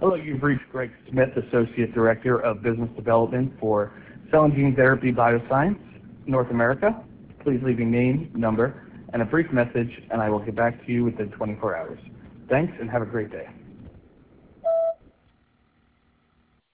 Hello, you've reached Greg Smith, Associate Director of Business Development for Cell and Gene Therapy Bioscience, North America. Please leave your name, number, and a brief message, and I will get back to you within 24 hours. Thanks, and have a great day.